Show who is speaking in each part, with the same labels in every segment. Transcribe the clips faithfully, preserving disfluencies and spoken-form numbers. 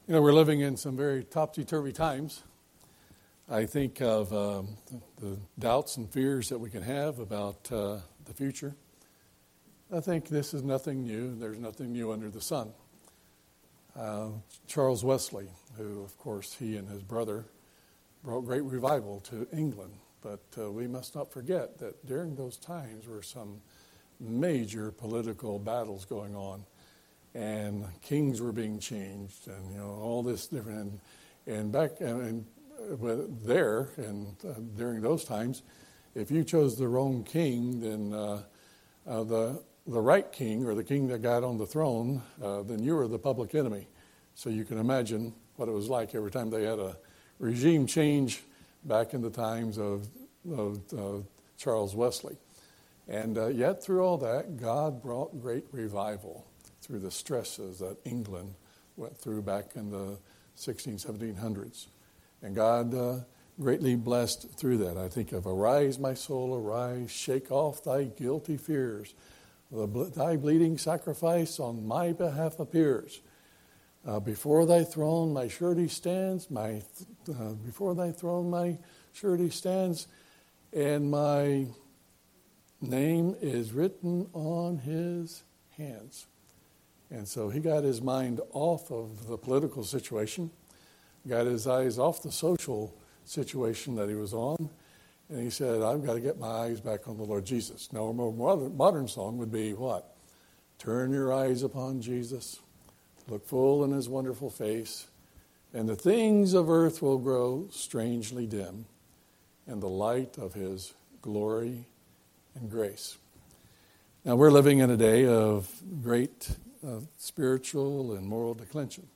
Speaker 1: You know, we're living in some very topsy-turvy times. I think of um, the doubts and fears that we can have about uh, the future. I think this is nothing new. There's nothing new under the sun. Uh, Charles Wesley, who, of course, he and his brother brought great revival to England. But uh, we must not forget that during those times were some major political battles going on. And kings were being changed, and you know all this different, and, and back and, and there and uh, during those times, if you chose the wrong king, then uh, uh, the the right king or the king that got on the throne, uh, then you were the public enemy. So you can imagine what it was like every time they had a regime change back in the times of, of uh, Charles Wesley, and uh, yet through all that, God brought great revival through the stresses that England went through back in the sixteen, seventeen hundreds. And God uh, greatly blessed through that. I think of, arise, my soul, arise, shake off thy guilty fears. The, thy bleeding sacrifice on my behalf appears. Uh, before thy throne my surety stands, my uh, before thy throne my surety stands, and my name is written on his hands. And so he got his mind off of the political situation, got his eyes off the social situation that he was on, and he said, I've got to get my eyes back on the Lord Jesus. Now, a more modern, modern song would be what? Turn your eyes upon Jesus, look full in his wonderful face, and the things of earth will grow strangely dim in the light of his glory and grace. Now, we're living in a day of great Uh, spiritual and moral declension.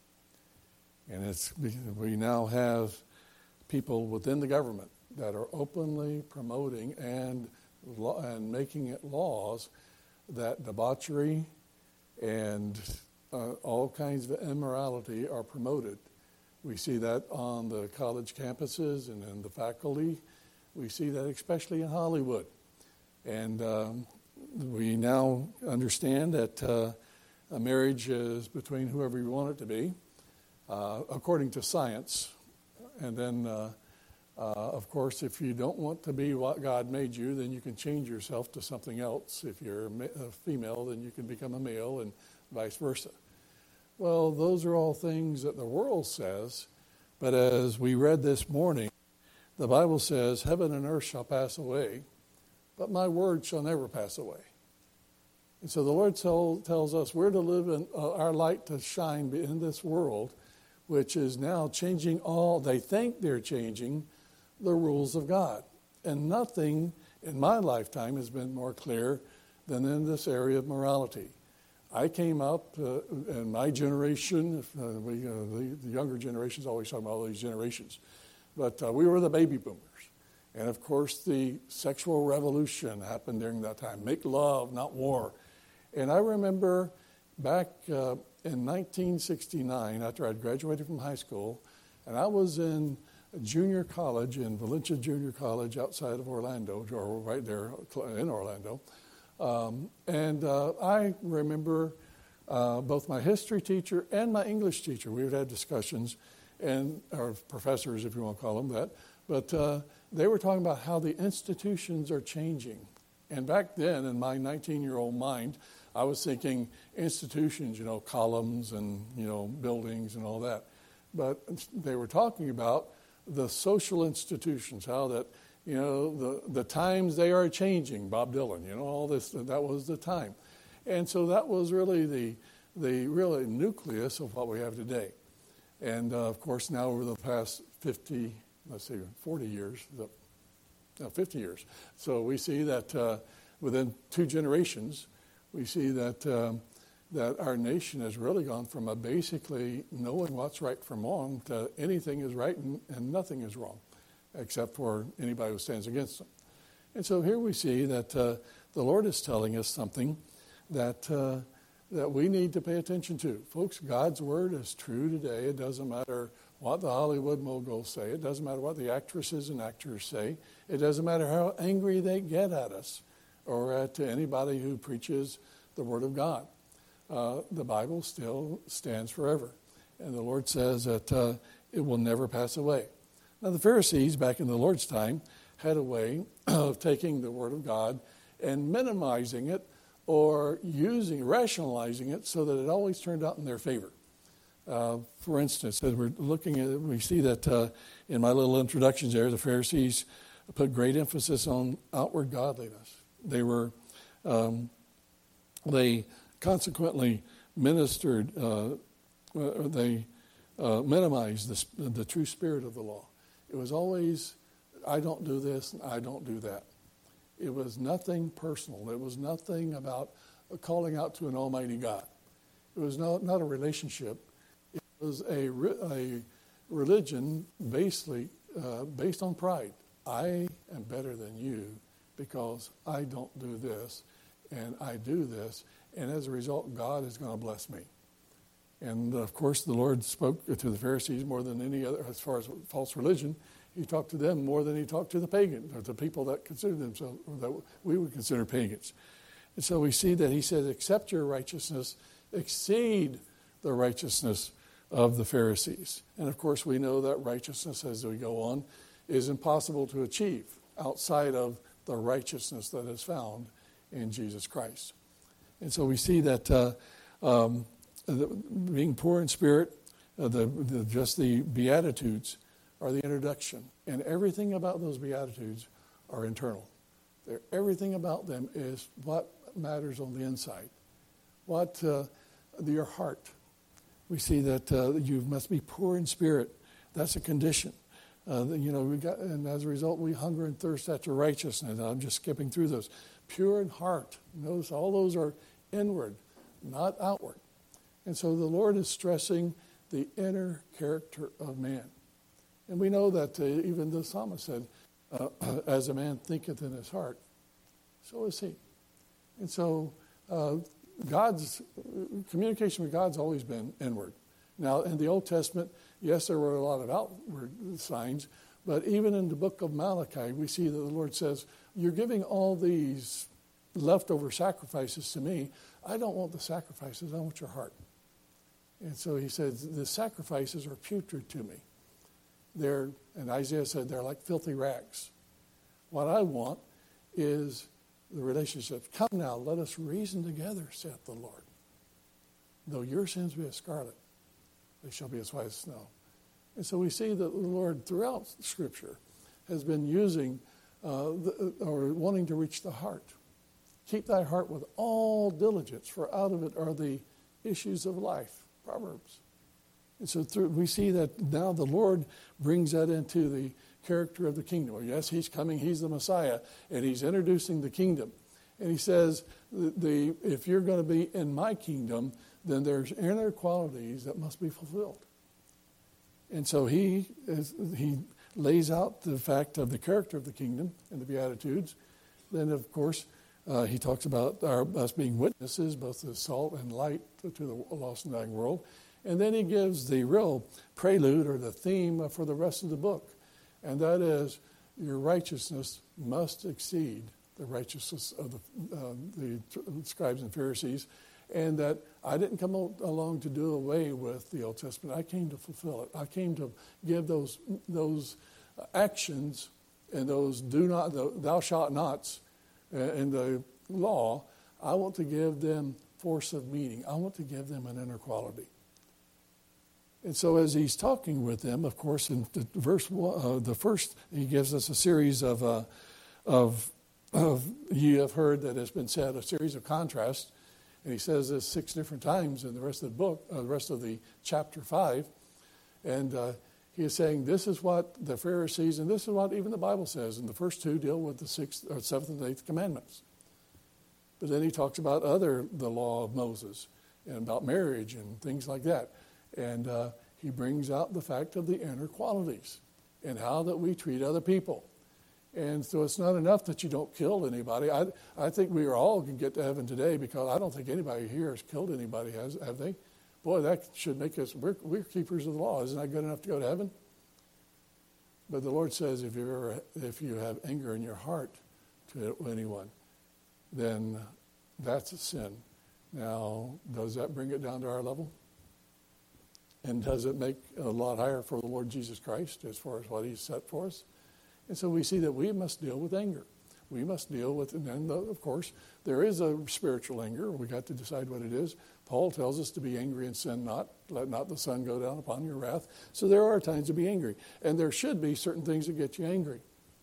Speaker 1: And it's we now have people within the government that are openly promoting and law, and making it laws that debauchery and uh, all kinds of immorality are promoted. We see that on the college campuses and in the faculty. We see that especially in Hollywood. And um, we now understand that uh, a marriage is between whoever you want it to be, uh, according to science. And then, uh, uh, of course, if you don't want to be what God made you, then you can change yourself to something else. If you're a, ma- a female, then you can become a male, and vice versa. Well, those are all things that the world says, but as we read this morning, the Bible says, heaven and earth shall pass away, but my word shall never pass away. And so the Lord tell, tells us we're to live in uh, our light to shine in this world, which is now changing all, they think they're changing the rules of God. And nothing in my lifetime has been more clear than in this area of morality. I came up uh, in my generation, uh, we, uh, the, the younger generations always talk about all these generations, but uh, we were the baby boomers. And of course the sexual revolution happened during that time. Make love, not war. And I remember back uh, in nineteen sixty-nine, after I'd graduated from high school, and I was in junior college, in Valencia Junior College outside of Orlando, or right there in Orlando. Um, and uh, I remember uh, both my history teacher and my English teacher, we would have discussions, and or professors, if you want to call them that, but uh, they were talking about how the institutions are changing. And back then, in my nineteen-year-old mind, I was thinking institutions, you know, columns and, you know, buildings and all that. But they were talking about the social institutions, how that, you know, the, the times they are changing, Bob Dylan, you know, all this, that was the time. And so that was really the, the really nucleus of what we have today. And, uh, of course, now over the past fifty, let's see, forty years, the, no, fifty years. So we see that uh, within two generations, we see that um, that our nation has really gone from a basically knowing what's right from wrong to anything is right and, and nothing is wrong, except for anybody who stands against them. And so here we see that uh, the Lord is telling us something that uh, that we need to pay attention to. Folks, God's word is true today. It doesn't matter what the Hollywood moguls say. It doesn't matter what the actresses and actors say. It doesn't matter how angry they get at us or at anybody who preaches the word of God. Uh, the Bible still stands forever. And the Lord says that uh, it will never pass away. Now, the Pharisees, back in the Lord's time, had a way of taking the Word of God and minimizing it or using, rationalizing it so that it always turned out in their favor. Uh, for instance, as we're looking at it, we see that uh, in my little introductions there, the Pharisees put great emphasis on outward godliness. They were, um, they consequently ministered, uh, they uh, minimized the, the true spirit of the law. It was always, I don't do this and I don't do that. It was nothing personal. It was nothing about calling out to an almighty God. It was not, not a relationship. It was a, a religion basically uh, based on pride. I am better than you because I don't do this and I do this. And as a result, God is going to bless me. And of course, the Lord spoke to the Pharisees more than any other, as far as false religion. He talked to them more than he talked to the pagan, or the people that considered themselves, that we would consider pagans. And so we see that he said, accept your righteousness, exceed the righteousness of the Pharisees. And of course, we know that righteousness, as we go on, is impossible to achieve outside of the righteousness that is found in Jesus Christ. And so we see that uh, um, the, being poor in spirit, uh, the, the just the Beatitudes are the introduction. And everything about those Beatitudes are internal. They're, everything about them is what matters on the inside. What uh, your heart. We see that uh, you must be poor in spirit. That's a condition. Uh, you know, we got, and as a result, we hunger and thirst after righteousness. I'm just skipping through those. Pure in heart. Notice all those are inward, not outward. And so the Lord is stressing the inner character of man. And we know that uh, even the psalmist said, uh, as a man thinketh in his heart, so is he. And so uh, God's communication with God's always been inward. Now, in the Old Testament, yes, there were a lot of outward signs, but even in the book of Malachi, we see that the Lord says, you're giving all these leftover sacrifices to me. I don't want the sacrifices, I want your heart. And so he says, the sacrifices are putrid to me. They're, and Isaiah said, they're like filthy rags. What I want is the relationship. Come now, let us reason together, saith the Lord. Though your sins be as scarlet, they shall be as white as snow. And so we see that the Lord throughout Scripture has been using uh, the, or wanting to reach the heart. Keep thy heart with all diligence, for out of it are the issues of life. Proverbs. And so through, we see that now the Lord brings that into the character of the kingdom. Well, yes, he's coming, he's the Messiah, and he's introducing the kingdom. And he says, the, the if you're going to be in my kingdom, then there's inner qualities that must be fulfilled. And so he is, he lays out the fact of the character of the kingdom in the Beatitudes. Then, of course, uh, he talks about our, us being witnesses, both the salt and light to, to the lost and dying world. And then he gives the real prelude or the theme for the rest of the book. And that is, your righteousness must exceed the righteousness of the, uh, the scribes and Pharisees. And that I didn't come along to do away with the Old Testament. I came to fulfill it. I came to give those those actions and those do not, the thou shalt nots in the law. I want to give them force of meaning. I want to give them an inner quality. And so as he's talking with them, of course, in the verse uh, the first, he gives us a series of, uh, of, of, ye have heard that has been said, a series of contrasts. And he says this six different times in the rest of the book, uh, the rest of the chapter five. And uh, he is saying this is what the Pharisees, and this is what even the Bible says. And the first two deal with the sixth, or seventh and eighth commandments. But then he talks about other, the law of Moses, and about marriage and things like that. And uh, he brings out the fact of the inner qualities and how that we treat other people. And so it's not enough that you don't kill anybody. I I think we are all can get to heaven today because I don't think anybody here has killed anybody, has have they? Boy, that should make us, we're, we're keepers of the law. Isn't that good enough to go to heaven? But the Lord says if you ever, if you have anger in your heart to anyone, then that's a sin. Now, does that bring it down to our level? And does it make a lot higher for the Lord Jesus Christ as far as what he's set for us? And so we see that we must deal with anger. We must deal with, and then, of course, there is a spiritual anger. We got to decide what it is. Paul tells us to be angry and sin not. Let not the sun go down upon your wrath. So there are times to be angry. And there should be certain things that get you angry.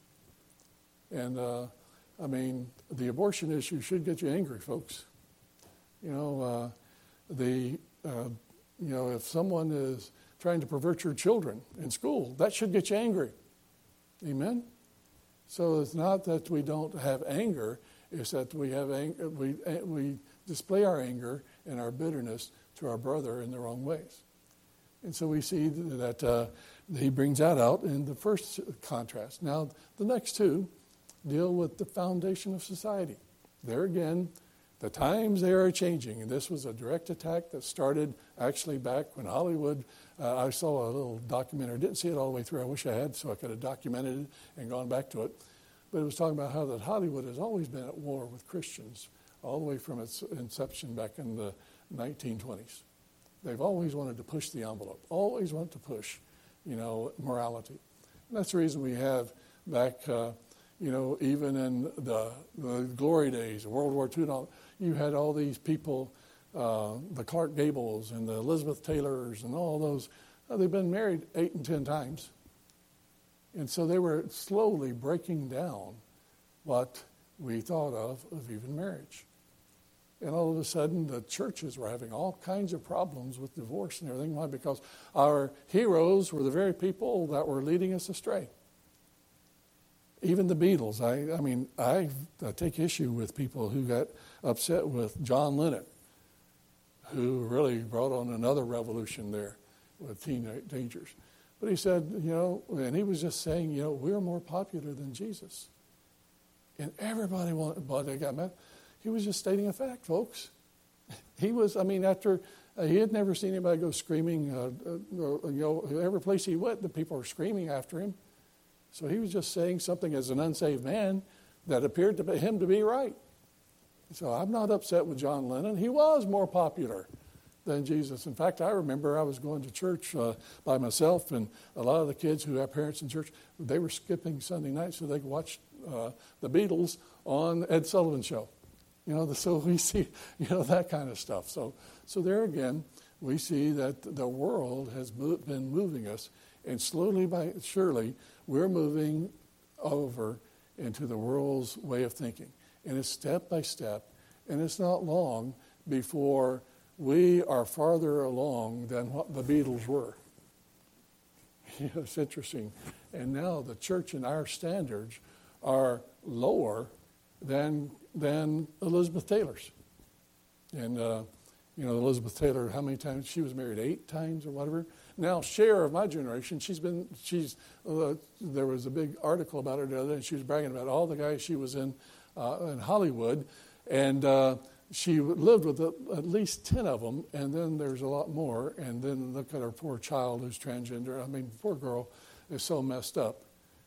Speaker 1: And, uh, I mean, the abortion issue should get you angry, folks. You know, uh, the, uh, you know, if someone is trying to pervert your children in school, that should get you angry. Amen? So it's not that we don't have anger, it's that we have ang- we we display our anger and our bitterness to our brother in the wrong ways. And so we see that uh, he brings that out in the first contrast. Now, the next two deal with the foundation of society. There again, the times they are changing, and this was a direct attack that started actually back when Hollywood. Uh, I saw a little documentary. I didn't see it all the way through. I wish I had, so I could have documented it and gone back to it. But it was talking about how that Hollywood has always been at war with Christians, all the way from its inception back in the nineteen twenties. They've always wanted to push the envelope, always wanted to push, you know, morality. And that's the reason we have back, uh, you know, even in the, the glory days of World War Two, and all, you had all these people, uh, the Clark Gables and the Elizabeth Taylors and all those. Uh, they've been married eight and ten times. And so they were slowly breaking down what we thought of of even marriage. And all of a sudden, the churches were having all kinds of problems with divorce and everything. Why? Because our heroes were the very people that were leading us astray. Even the Beatles. I, I mean, I, I take issue with people who got upset with John Lennon, who really brought on another revolution there with teenagers. But he said, you know, and he was just saying, you know, we're more popular than Jesus. And everybody wanted, but they got mad. He was just stating a fact, folks. He was, I mean, after, uh, he had never seen anybody go screaming, uh, uh, you know, every place he went, the people were screaming after him. So he was just saying something as an unsaved man that appeared to him to be right. So I'm not upset with John Lennon. He was more popular than Jesus. In fact, I remember I was going to church uh, by myself, and a lot of the kids who have parents in church, they were skipping Sunday night so they could watch uh, the Beatles on Ed Sullivan Show. You know, the, so we see, you know, that kind of stuff. So, so there again, we see that the world has mo- been moving us, and slowly but surely, we're moving over into the world's way of thinking. And it's step by step, and it's not long before we are farther along than what the Beatles were. You know, it's interesting. And now the church and our standards are lower than than Elizabeth Taylor's. And, uh, you know, Elizabeth Taylor, how many times? She was married eight times or whatever. Now, Cher of my generation, she's been, she's, uh, there was a big article about her the other day, and she was bragging about all the guys she was in uh, in Hollywood. And uh, she lived with at least ten of them, and then there's a lot more. And then look at her poor child who's transgender. I mean, poor girl is so messed up.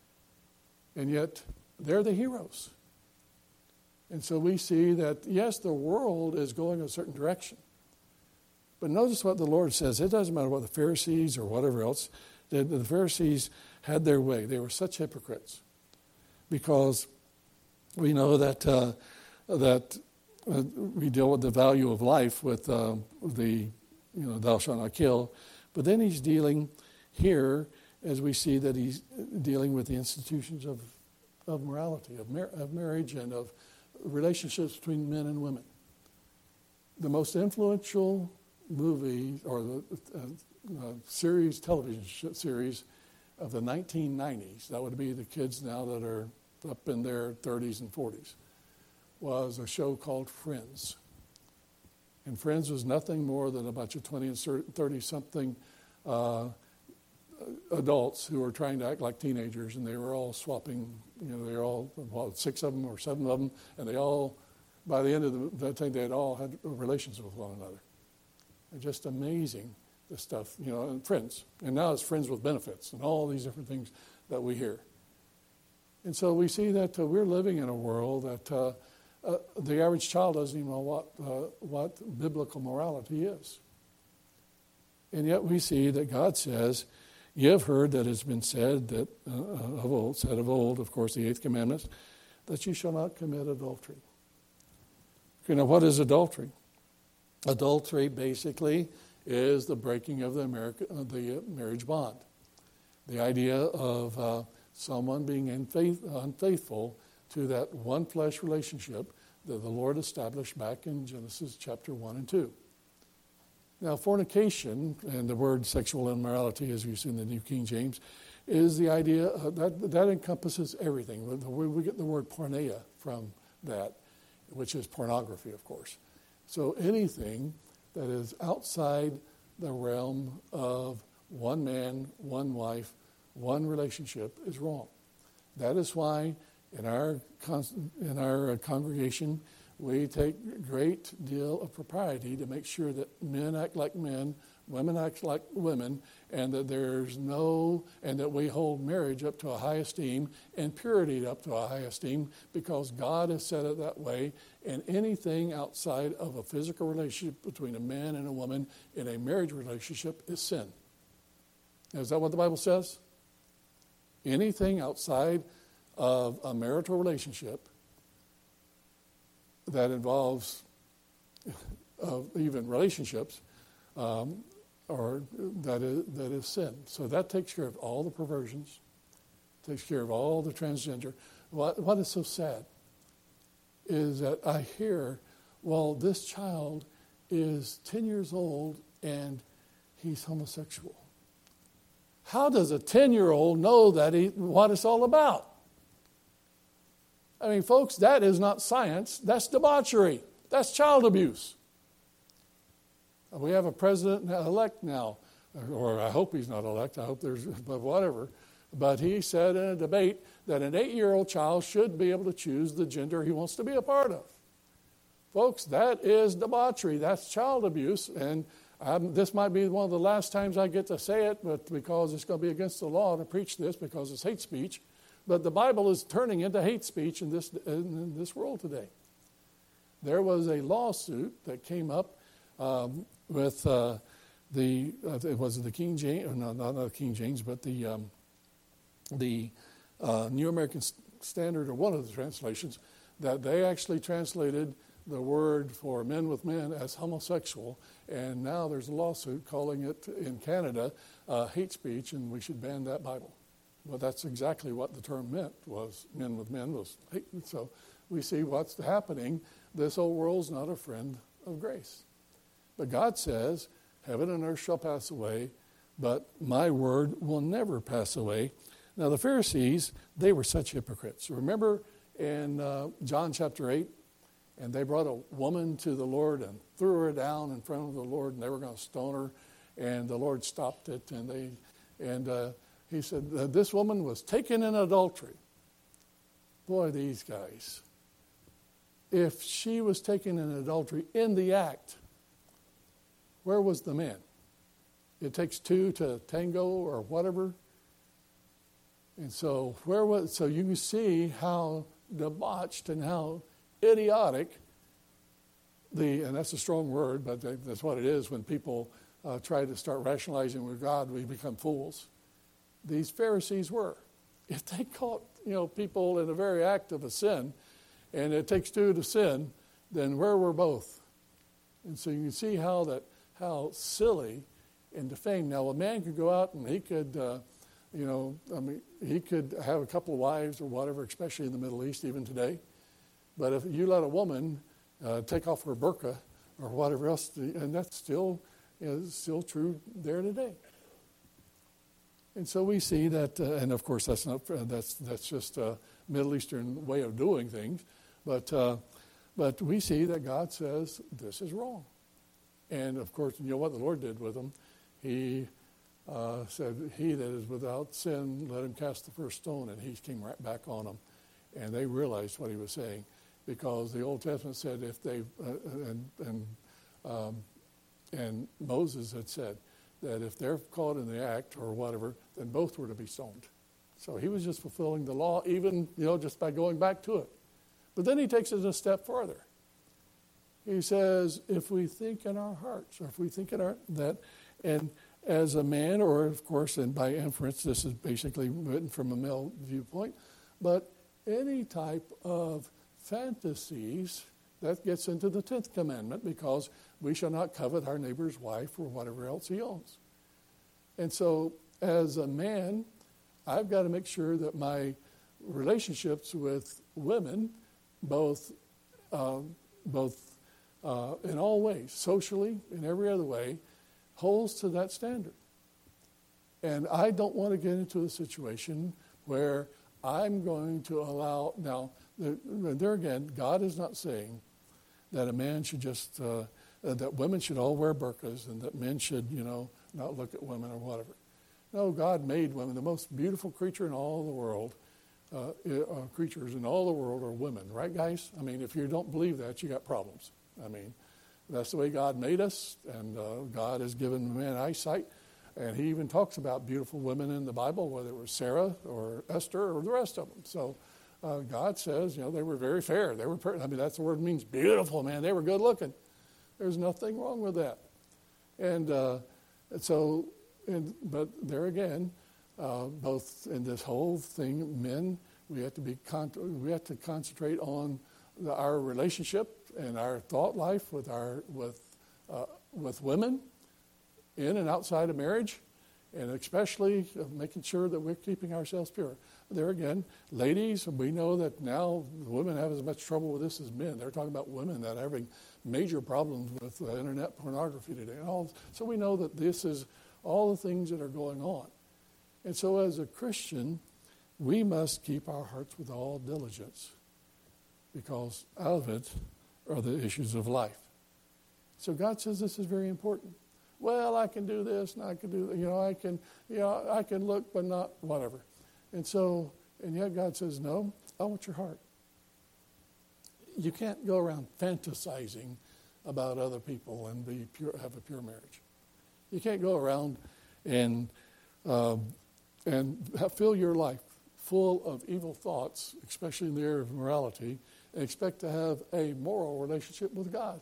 Speaker 1: And yet, they're the heroes. And so we see that, yes, the world is going a certain direction. But notice what the Lord says. It doesn't matter what the Pharisees or whatever else. The, the Pharisees had their way. They were such hypocrites. Because we know that uh, that uh, we deal with the value of life with uh, the, you know, thou shalt not kill. But then he's dealing here, as we see that he's dealing with the institutions of, of morality, of, mar- of marriage and of relationships between men and women. The most influential movie or the uh, uh, series, television sh- series of the nineteen nineties, that would be the kids now that are up in their thirties and forties, was a show called Friends. And Friends was nothing more than a bunch of twenty and thirty-something uh, adults who were trying to act like teenagers, and they were all swapping, you know, they were all, well, six of them or seven of them, and they all, by the end of the, that thing, they had all had relations with one another. It's just amazing, the stuff, you know, and Friends. And now it's Friends with Benefits and all these different things that we hear. And so we see that uh, we're living in a world that uh, uh, the average child doesn't even know what, uh, what biblical morality is. And yet we see that God says, "You have heard that it has been said that uh, of old, said of old, of course, the eighth commandment, that you shall not commit adultery." Okay, now what is adultery? Adultery basically is the breaking of the, America, uh, the marriage bond. The idea of uh, someone being unfaith, unfaithful to that one flesh relationship that the Lord established back in Genesis chapter one and two. Now, fornication, and the word sexual immorality, as we see in the New King James, is the idea uh, that that encompasses everything. We get the word porneia from that, which is pornography, of course. So anything that is outside the realm of one man, one wife, one relationship is wrong. That is why in our in our congregation, we take great deal of propriety to make sure that men act like men, women act like women, and that there's no, and that we hold marriage up to a high esteem and purity up to a high esteem, because God has said it that way. And anything outside of a physical relationship between a man and a woman in a marriage relationship is sin. Is that what the Bible says? Anything outside of a marital relationship that involves uh, even relationships, um, or that is that is sin. So that takes care of all the perversions, takes care of all the transgender. What what is so sad is that I hear, well, this child is ten years old and he's homosexual. How does a ten-year-old know that he what it's all about? I mean, folks, that is not science. That's debauchery. That's child abuse. We have a president-elect now, or I hope he's not elect. I hope there's, but whatever. But he said in a debate that an eight-year-old child should be able to choose the gender he wants to be a part of. Folks, that is debauchery. That's child abuse. And I'm, this might be one of the last times I get to say it, but because it's going to be against the law to preach this because it's hate speech. But the Bible is turning into hate speech in this in this world today. There was a lawsuit that came up um, with uh, the uh, it was the King James, no, not the King James, but the um, the uh, New American Standard, or one of the translations, that they actually translated the word for men with men as homosexual, and now there's a lawsuit calling it in Canada uh, hate speech, and we should ban that Bible. Well, that's exactly what the term meant, was men with men was hate. So we see what's happening. This old world's not a friend of grace. But God says, heaven and earth shall pass away, but my word will never pass away. Now the Pharisees, they were such hypocrites. Remember in uh, John chapter eight, and they brought a woman to the Lord and threw her down in front of the Lord, and they were going to stone her, and the Lord stopped it, and they and uh, he said, this woman was taken in adultery. Boy, these guys. If she was taken in adultery in the act, where was the man? It takes two to tango or whatever. And so where was so you can see how debauched and how idiotic the, and that's a strong word, but that's what it is when people uh, try to start rationalizing with God, we become fools. These Pharisees were. If they caught, you know, people in the very act of a sin, and it takes two to sin, then where were both? And so you can see how that how silly and defamed. Now a man could go out and he could, uh, you know, I mean, he could have a couple of wives or whatever, especially in the Middle East even today. But if you let a woman uh, take off her burqa or whatever else, and that's still is still true there today. And so we see that, uh, and of course that's not that's that's just a Middle Eastern way of doing things, but uh, but we see that God says this is wrong, and of course you know what the Lord did with them. He uh, said, "He that is without sin, let him cast the first stone," and he came right back on them, and they realized what he was saying, because the Old Testament said if they uh, and and um, and Moses had said that if they're caught in the act or whatever, then both were to be stoned. So he was just fulfilling the law, even, you know, just by going back to it. But then he takes it a step further. He says, if we think in our hearts, or if we think in our, that, and as a man, or of course, and by inference, this is basically written from a male viewpoint, but any type of fantasies, that gets into the tenth commandment, because we shall not covet our neighbor's wife or whatever else he owns. And so, as a man, I've got to make sure that my relationships with women, both, uh, both uh, in all ways, socially, in every other way, holds to that standard. And I don't want to get into a situation where I'm going to allow, now, there again, God is not saying that a man should just, uh, that women should all wear burqas and that men should, you know, not look at women or whatever. No, God made women. The most beautiful creature in all the world, uh, uh, creatures in all the world are women, right, guys? I mean, if you don't believe that, you got problems. I mean, that's the way God made us, and uh, God has given men eyesight. And he even talks about beautiful women in the Bible, whether it was Sarah or Esther or the rest of them. So uh, God says, you know, they were very fair. They were, per- I mean, that's the word means beautiful, man. They were good looking. There's nothing wrong with that. And, uh, and so, and, but there again, uh, both in this whole thing, men, we have to be con- we have to concentrate on the, our relationship and our thought life with our with uh, with women, in and outside of marriage, and especially making sure that we're keeping ourselves pure. There again, ladies, we know that now women have as much trouble with this as men. They're talking about women that are having major problems with uh, internet pornography today. And all, so we know that this is all the things that are going on. And so as a Christian, we must keep our hearts with all diligence, because out of it are the issues of life. So God says this is very important. Well, I can do this, and I can do, you know, I can, you know, I can look, but not whatever. And so, and yet God says, no, I want your heart. You can't go around fantasizing about other people and be pure, have a pure marriage. You can't go around and um, and have, fill your life full of evil thoughts, especially in the area of morality, and expect to have a moral relationship with God.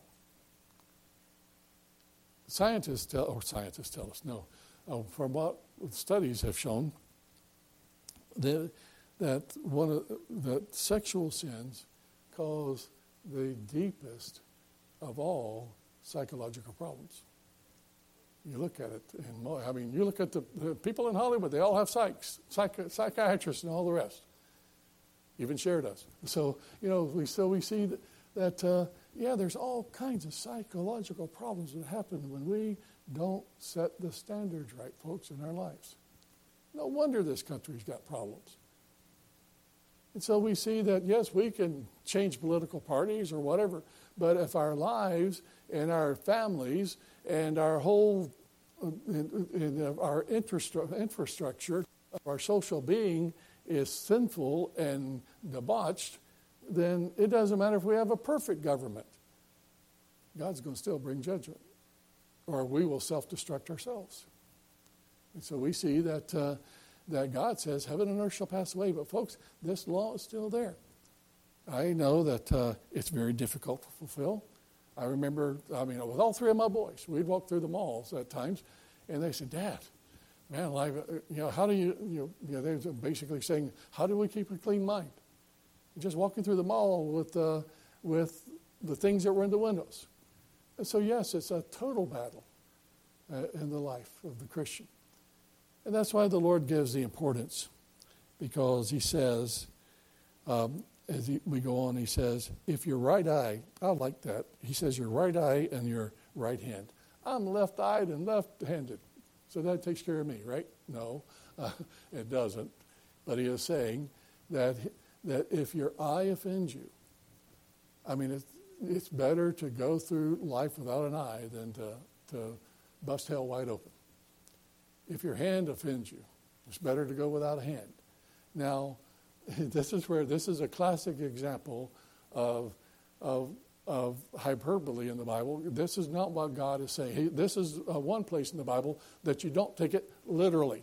Speaker 1: Scientists tell, or scientists tell us, no, uh, from what studies have shown, that that one of that sexual sins cause the deepest of all psychological problems. You look at it, and I mean, you look at the, the people in Hollywood; they all have psychs, psych, psychiatrists, and all the rest. Even Cher does. So you know, we so we see that. that uh, Yeah, there's all kinds of psychological problems that happen when we don't set the standards right, folks, in our lives. No wonder this country's got problems. And so we see that, yes, we can change political parties or whatever, but if our lives and our families and our whole uh, in, in our infrastructure of our social being is sinful and debauched, then it doesn't matter if we have a perfect government. God's going to still bring judgment, or we will self-destruct ourselves. And so we see that uh, that God says, heaven and earth shall pass away, but folks, this law is still there. I know that uh, it's very difficult to fulfill. I remember, I mean, with all three of my boys, we'd walk through the malls at times, and they said, Dad, man, like, you know, how do you, you know, you know, they're basically saying, how do we keep a clean mind? Just walking through the mall with uh, with the things that were in the windows. And so, yes, it's a total battle uh, in the life of the Christian. And that's why the Lord gives the importance, because he says, um, as he, we go on, he says, if your right eye, I like that. He says your right eye and your right hand. I'm left-eyed and left-handed. So that takes care of me, right? No, uh, it doesn't. But he is saying that that if your eye offends you, I mean, it's, it's better to go through life without an eye than to, to bust hell wide open. If your hand offends you, it's better to go without a hand. Now, this is where, this is a classic example of, of, of hyperbole in the Bible. This is not what God is saying. He, this is uh, one place in the Bible that you don't take it literally.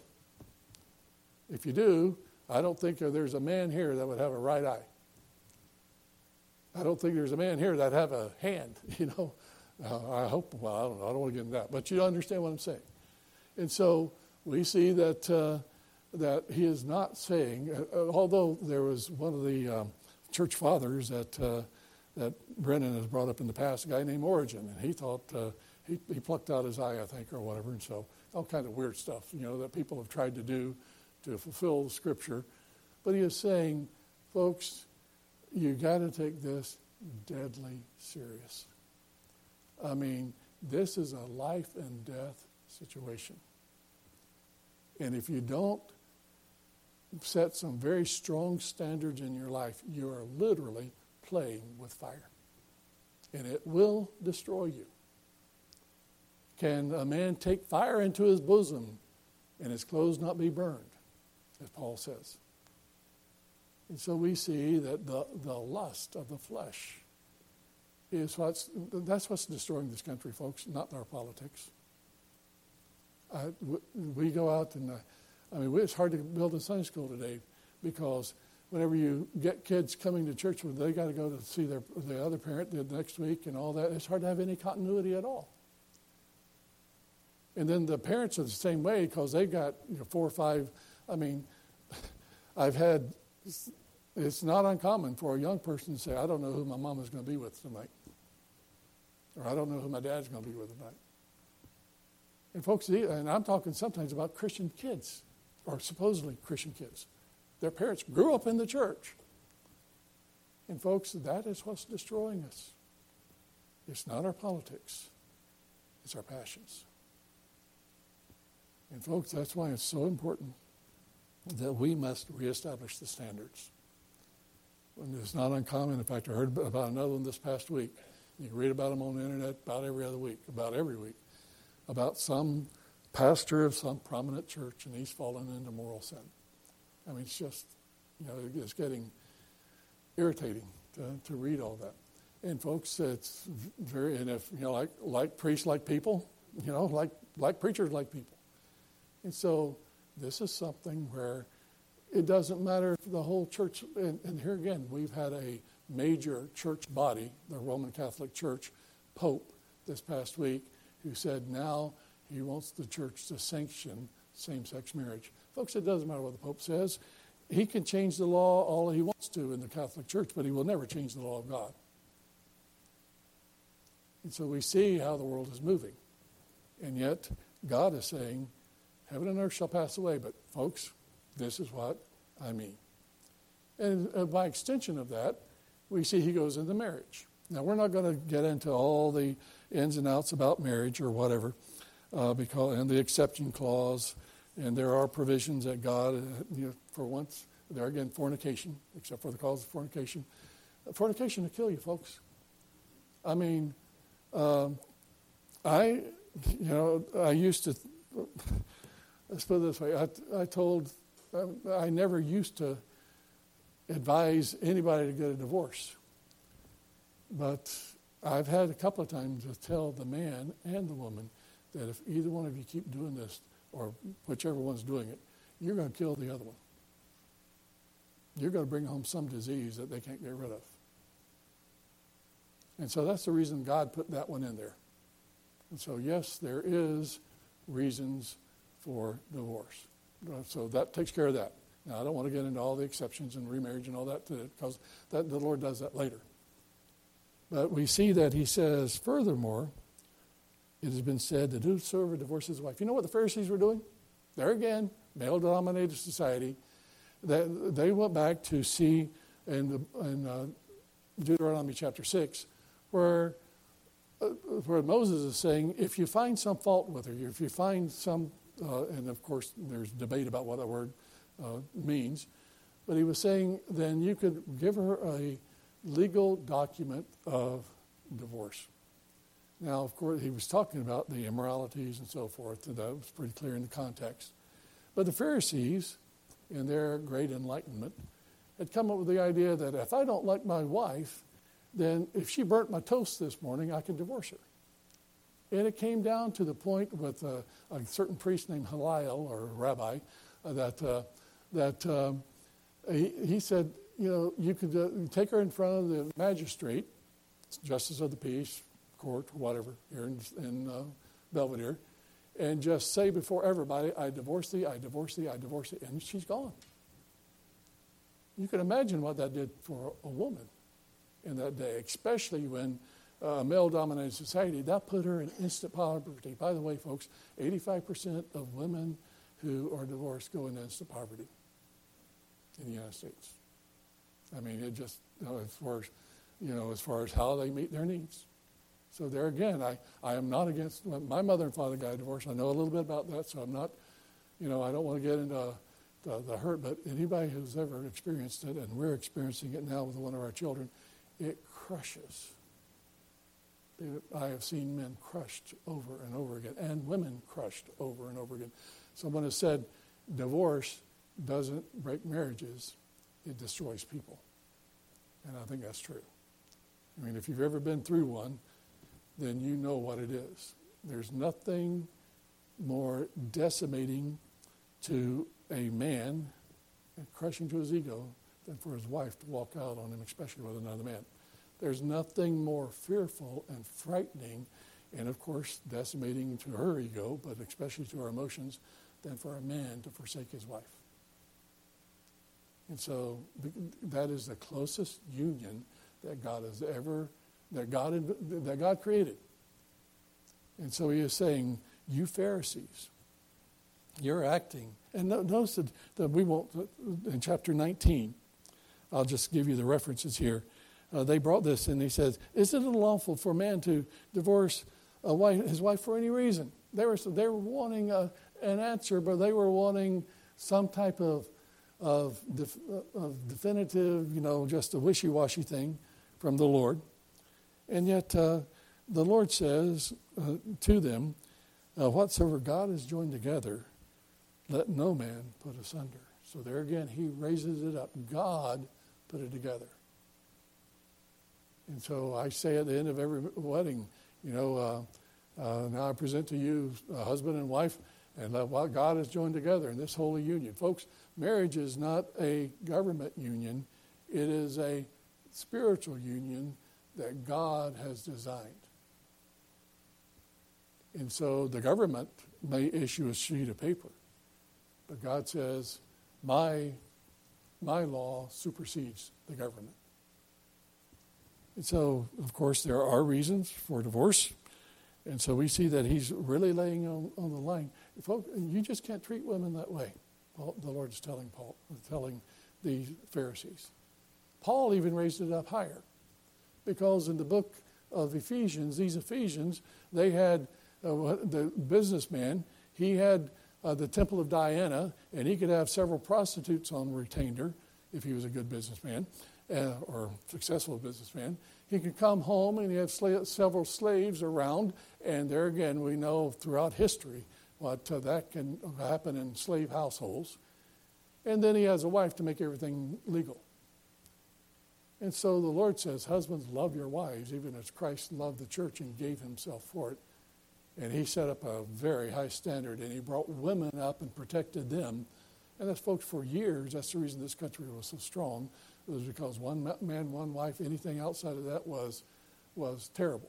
Speaker 1: If you do, I don't think there's a man here that would have a right eye. I don't think there's a man here that have a hand, you know. Uh, I hope, well, I don't know. I don't want to get into that. But you understand what I'm saying. And so we see that uh, that he is not saying, uh, although there was one of the um, church fathers that uh, that Brennan has brought up in the past, a guy named Origen, and he thought, uh, he, he plucked out his eye, I think, or whatever, and so all kind of weird stuff, you know, that people have tried to do to fulfill the Scripture. But he is saying, folks, you got to take this deadly serious. I mean, this is a life and death situation. And if you don't set some very strong standards in your life, you are literally playing with fire. And it will destroy you. Can a man take fire into his bosom and his clothes not be burned, as Paul says? And so we see that the, the lust of the flesh is what's, that's what's destroying this country, folks, not our politics. Uh, we go out and, uh, I mean, it's hard to build a Sunday school today because whenever you get kids coming to church, they got to go to see their the other parent the next week and all that, it's hard to have any continuity at all. And then the parents are the same way because they got you know, four or five, I mean, I've had, it's not uncommon for a young person to say, I don't know who my mom is going to be with tonight. Or I don't know who my dad's going to be with tonight. And folks, and I'm talking sometimes about Christian kids, or supposedly Christian kids. Their parents grew up in the church. And folks, that is what's destroying us. It's not our politics. It's our passions. And folks, that's why it's so important that we must reestablish the standards. And it's not uncommon. In fact, I heard about another one this past week. You can read about them on the internet about every other week, about every week, about some pastor of some prominent church, and he's fallen into moral sin. I mean, it's just, you know, it's getting irritating to, to read all that. And folks, it's very, and if, you know, like, like priests like people, you know, like, like preachers like people. And so this is something where it doesn't matter if the whole church, and, and here again, we've had a major church body, the Roman Catholic Church, Pope, this past week, who said now he wants the church to sanction same-sex marriage. Folks, it doesn't matter what the Pope says. He can change the law all he wants to in the Catholic Church, but he will never change the law of God. And so we see how the world is moving. And yet, God is saying, heaven and earth shall pass away, but folks, this is what I mean. And uh, by extension of that, we see he goes into marriage. Now, we're not going to get into all the ins and outs about marriage or whatever, uh, because and the exception clause, and there are provisions that God, uh, you know, for once, there again, fornication, except for the cause of fornication. Fornication will kill you, folks. I mean, um, I, you know, I used to, let's put it this way, I, I told, I never used to advise anybody to get a divorce. But I've had a couple of times to tell the man and the woman that if either one of you keep doing this, or whichever one's doing it, you're going to kill the other one. You're going to bring home some disease that they can't get rid of. And so that's the reason God put that one in there. And so, yes, there is reasons for divorce. So that takes care of that. Now, I don't want to get into all the exceptions and remarriage and all that, because that, the Lord does that later. But we see that he says, furthermore, it has been said that whosoever divorces his wife. You know what the Pharisees were doing? There again, male-dominated society. That they went back to see in, the, in uh, Deuteronomy chapter six, where, uh, where Moses is saying, if you find some fault with her, if you find some, uh, and of course there's debate about what that word uh, means, but he was saying then you could give her a legal document of divorce. Now, of course, he was talking about the immoralities and so forth, and that was pretty clear in the context. But the Pharisees, in their great enlightenment, had come up with the idea that if I don't like my wife, then if she burnt my toast this morning, I can divorce her. And it came down to the point with a, a certain priest named Hillel, or rabbi, uh, that uh, that um, he, he said, you know, you could uh, take her in front of the magistrate, justice of the peace, court, or whatever, here in, in uh, Belvedere, and just say before everybody, I divorce thee, I divorce thee, I divorce thee, and she's gone. You can imagine what that did for a woman in that day, especially when a uh, male-dominated society, that put her in instant poverty. By the way, folks, eighty-five percent of women who are divorced go into instant poverty in the United States. I mean, it just, you know, as far as, you know, as far as how they meet their needs. So there again, I, I am not against, my mother and father got divorced. I know a little bit about that, so I'm not, you know, I don't want to get into the, the hurt, but anybody who's ever experienced it, and we're experiencing it now with one of our children, it crushes. I have seen men crushed over and over again, and women crushed over and over again. Someone has said, divorce doesn't break marriages, it destroys people. And I think that's true. I mean, if you've ever been through one, then you know what it is. There's nothing more decimating to a man and crushing to his ego than for his wife to walk out on him, especially with another man. There's nothing more fearful and frightening and, of course, decimating to her ego, but especially to her emotions, than for a man to forsake his wife. And so that is the closest union that God has ever, that God, that God created. And so he is saying, you Pharisees, you're acting. And notice that, that we won't, in chapter nineteen, I'll just give you the references here. Uh, they brought this, and he says, is it unlawful for a man to divorce a wife, his wife for any reason? They were they were wanting a, an answer, but they were wanting some type of of, def, of definitive, you know, just a wishy-washy thing from the Lord. And yet uh, the Lord says uh, to them, uh, whatsoever God has joined together, let no man put asunder. So there again, he raises it up. God put it together. And so I say at the end of every wedding, you know, uh, uh, now I present to you a husband and wife, and uh, what God has joined together in this holy union. Folks, marriage is not a government union. It is a spiritual union that God has designed. And so the government may issue a sheet of paper, but God says, my, my law supersedes the government. And so, of course, there are reasons for divorce. And so we see that he's really laying on, on the line. Folks, you just can't treat women that way. Paul, the Lord is telling Paul, telling the Pharisees. Paul even raised it up higher. Because in the book of Ephesians, these Ephesians, they had uh, the businessman, he had uh, the temple of Diana, and he could have several prostitutes on retainer if he was a good businessman. Uh, or successful businessman, he could come home and he had sl- several slaves around, and there again we know throughout history what uh, that can happen in slave households. And then he has a wife to make everything legal. And so the Lord says, husbands, love your wives, even as Christ loved the church and gave himself for it. And he set up a very high standard, and he brought women up and protected them. And that's, folks, for years, that's the reason this country was so strong. It was because one man, one wife, anything outside of that was was terrible.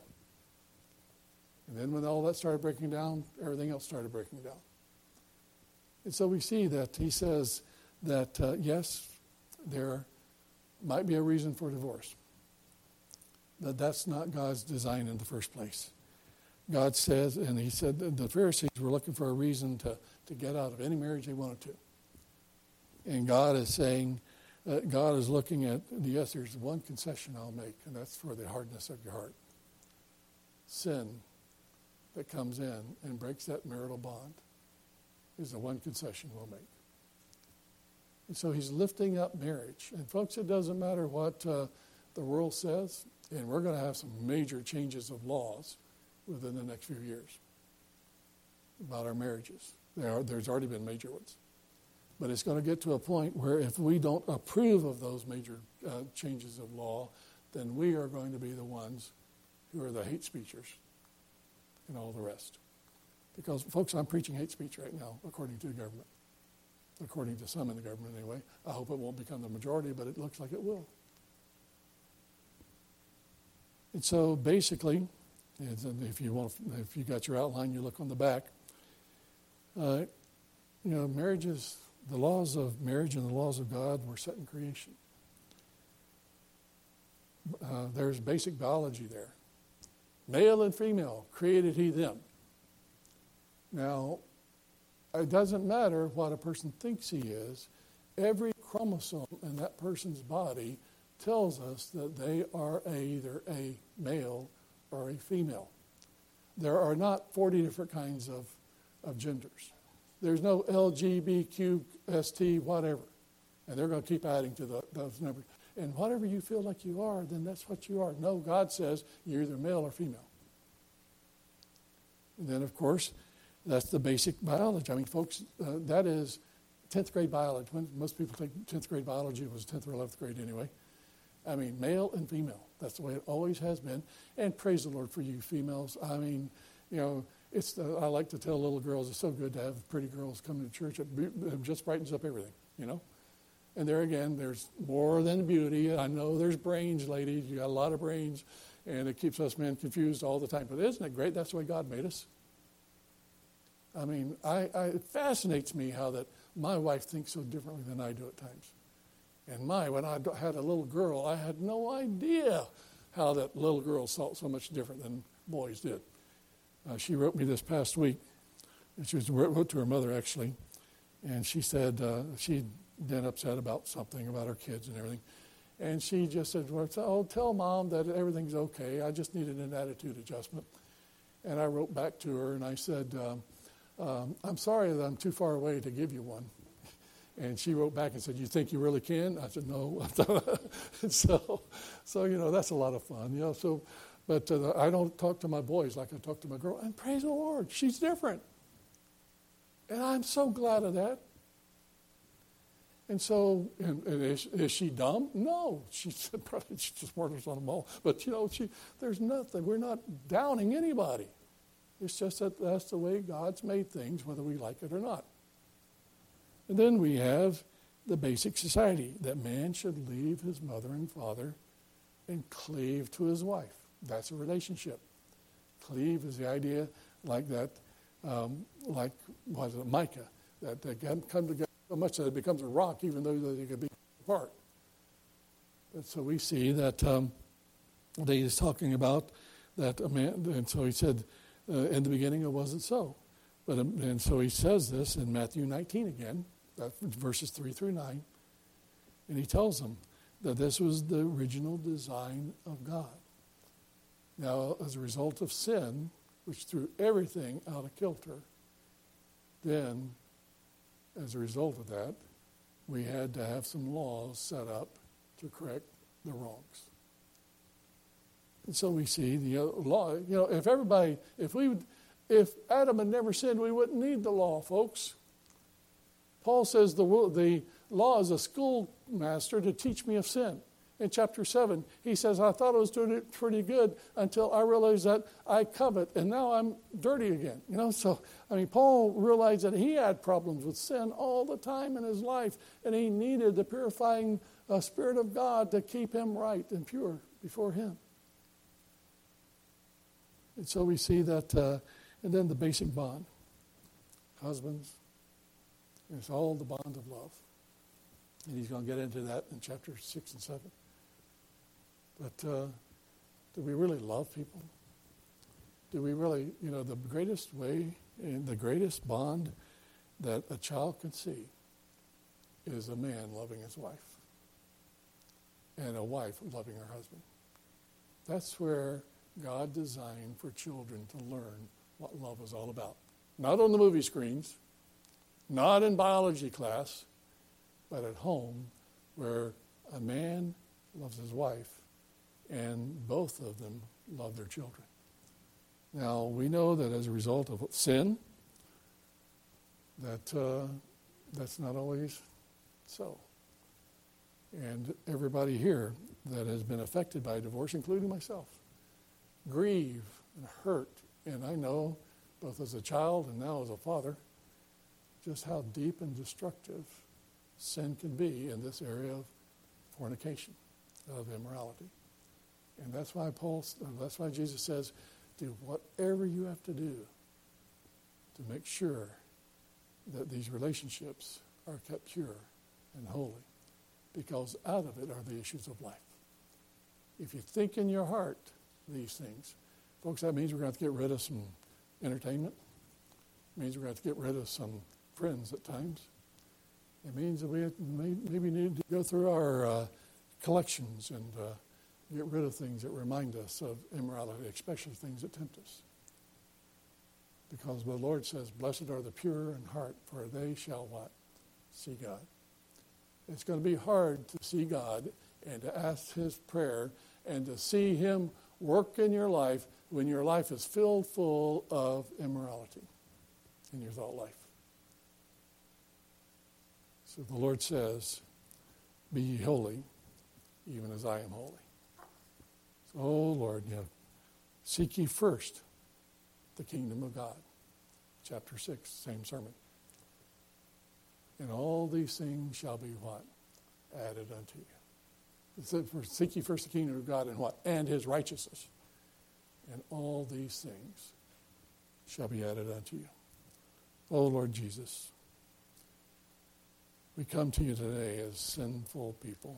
Speaker 1: And then when all that started breaking down, everything else started breaking down. And so we see that he says that, uh, yes, there might be a reason for divorce. But that's not God's design in the first place. God says, and he said that the Pharisees were looking for a reason to, to get out of any marriage they wanted to. And God is saying, Uh, God is looking at, yes, there's one concession I'll make, and that's for the hardness of your heart. Sin that comes in and breaks that marital bond is the one concession we'll make. And so he's lifting up marriage. And folks, it doesn't matter what uh, the world says, and we're going to have some major changes of laws within the next few years about our marriages. There are, there's already been major ones. But it's going to get to a point where if we don't approve of those major uh, changes of law, then we are going to be the ones who are the hate speechers and all the rest. Because, folks, I'm preaching hate speech right now, according to the government. according to some in the government anyway. I hope it won't become the majority, but it looks like it will. And so basically, if you want, if you got your outline, you look on the back. Uh, you know, marriages, the laws of marriage and the laws of God were set in creation. Uh, there's basic biology there. Male and female created he them. Now, it doesn't matter what a person thinks he is. Every chromosome in that person's body tells us that they are a, either a male or a female. There are not forty different kinds of, of genders. There's no L G B T Q S T, whatever. And they're going to keep adding to the, those numbers. And whatever you feel like you are, then that's what you are. No, God says you're either male or female. And then, of course, that's the basic biology. I mean, folks, uh, that is tenth grade biology. When most people think tenth grade biology was tenth or eleventh grade anyway. I mean, male and female. That's the way it always has been. And praise the Lord for you females. I mean, you know, it's the, I like to tell little girls it's so good to have pretty girls coming to church. It, it just brightens up everything, you know. And there again, there's more than beauty. I know there's brains, ladies. You got a lot of brains, and it keeps us men confused all the time. But isn't it great? That's the way God made us. I mean, I, I, it fascinates me how that my wife thinks so differently than I do at times. And my, when I had a little girl, I had no idea how that little girl saw so much different than boys did. Uh, she wrote me this past week. And she was, wrote to her mother, actually. And she said uh, she'd been upset about something, about her kids and everything. And she just said, well, oh, tell Mom that everything's okay. I just needed an attitude adjustment. And I wrote back to her, and I said, um, um, I'm sorry that I'm too far away to give you one. And she wrote back and said, you think you really can? I said, no. so, so, you know, that's a lot of fun. You know, so, but uh, I don't talk to my boys like I talk to my girl. And praise the Lord, she's different. And I'm so glad of that. And so, and, and is, is she dumb? No. She's probably she's the smartest on them all. But, you know, she, there's nothing. We're not downing anybody. It's just that that's the way God's made things, whether we like it or not. And then we have the basic society, that man should leave his mother and father and cleave to his wife. That's a relationship. Cleave is the idea like that, um, like, was it Micah, that they can come together so much that it becomes a rock, even though they could be apart. And so we see that um, that he's talking about that a man, and so he said, uh, in the beginning it wasn't so. But um, and so he says this in Matthew nineteen again, that's verses three through nine, and he tells them that this was the original design of God. Now, as a result of sin, which threw everything out of kilter, then, as a result of that, we had to have some laws set up to correct the wrongs. And so we see the law. You know, if everybody, if we would, if Adam had never sinned, we wouldn't need the law, folks. Paul says the the law is a schoolmaster to teach me of sin. In chapter seven, he says, I thought I was doing it pretty good until I realized that I covet, and now I'm dirty again. You know, so, I mean, Paul realized that he had problems with sin all the time in his life, and he needed the purifying uh, Spirit of God to keep him right and pure before him. And so we see that, uh, and then the basic bond. Husbands, it's all the bond of love. And he's going to get into that in chapter six and seven. But uh, do we really love people? Do we really, you know, the greatest way and the greatest bond that a child can see is a man loving his wife and a wife loving her husband. That's where God designed for children to learn what love is all about. Not on the movie screens, not in biology class, but at home where a man loves his wife and both of them love their children. Now, we know that as a result of sin, that uh, that's not always so. And everybody here that has been affected by divorce, including myself, grieve and hurt. And I know, both as a child and now as a father, just how deep and destructive sin can be in this area of fornication, of immorality. And that's why Paul, that's why Jesus says, do whatever you have to do to make sure that these relationships are kept pure and holy, because out of it are the issues of life. If you think in your heart these things, folks, that means we're going to have to get rid of some entertainment. It means we're going to have to get rid of some friends at times. It means that we have, may, maybe need to go through our uh, collections and uh, get rid of things that remind us of immorality, especially things that tempt us. Because the Lord says, blessed are the pure in heart, for they shall what? See God. It's going to be hard to see God and to ask his prayer and to see him work in your life when your life is filled full of immorality in your thought life. So the Lord says, be ye holy, even as I am holy. So, oh Lord, you know, seek ye first the kingdom of God. Chapter six, same sermon. And all these things shall be what? Added unto you. It said, seek ye first the kingdom of God and what? And his righteousness. And all these things shall be added unto you. Oh Lord Jesus, we come to you today as sinful people.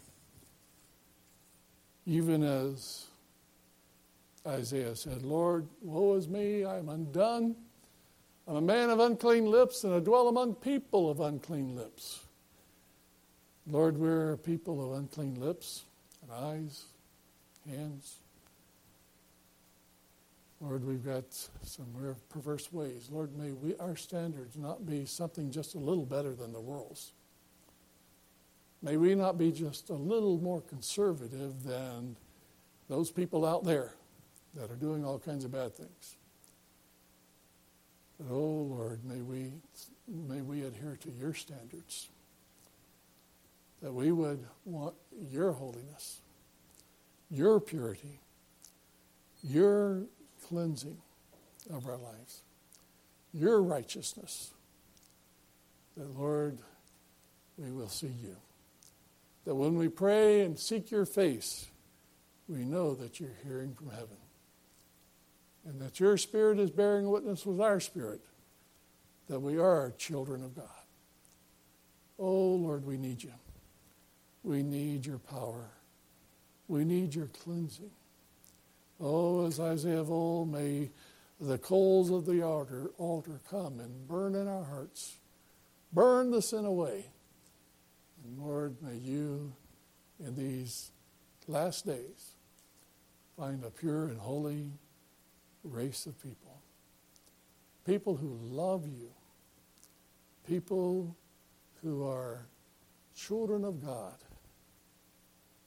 Speaker 1: Even as Isaiah said, Lord, woe is me, I am undone. I'm a man of unclean lips, and I dwell among people of unclean lips. Lord, we're a people of unclean lips and eyes, hands. Lord, we've got some rare perverse ways. Lord, may we our standards not be something just a little better than the world's. May we not be just a little more conservative than those people out there that are doing all kinds of bad things. But, oh, Lord, may we, may we adhere to your standards, that we would want your holiness, your purity, your cleansing of our lives, your righteousness, that, Lord, we will see you. That when we pray and seek your face, we know that you're hearing from heaven. And that your spirit is bearing witness with our spirit that we are children of God. Oh, Lord, we need you. We need your power. We need your cleansing. Oh, as Isaiah of old, may the coals of the altar, altar come and burn in our hearts. Burn the sin away. And Lord, may you in these last days find a pure and holy race of people. People who love you. People who are children of God.